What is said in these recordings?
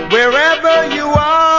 Wherever you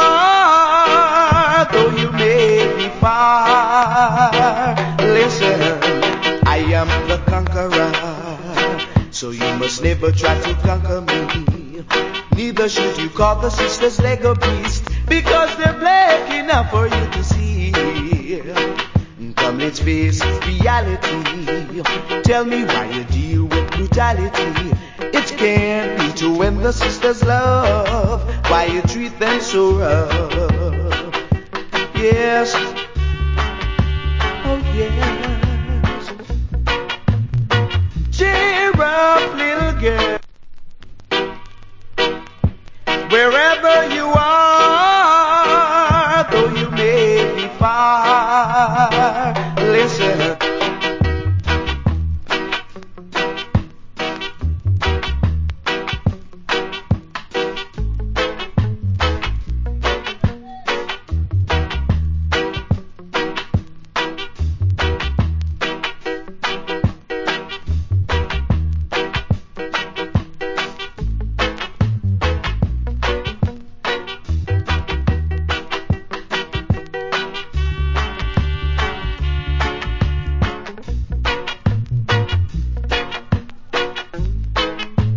are, though you may be far, listen, I am the conqueror, so you must never try to conquer me. Neither should you call the sisters Lego beast, because they're black enough for you to see. Come, let's face reality. Tell me why you deal with brutality. It can't be to win the sisters' love. Why you treat them so rough? Yes, oh yes. Cheer up, little girl. Wherever you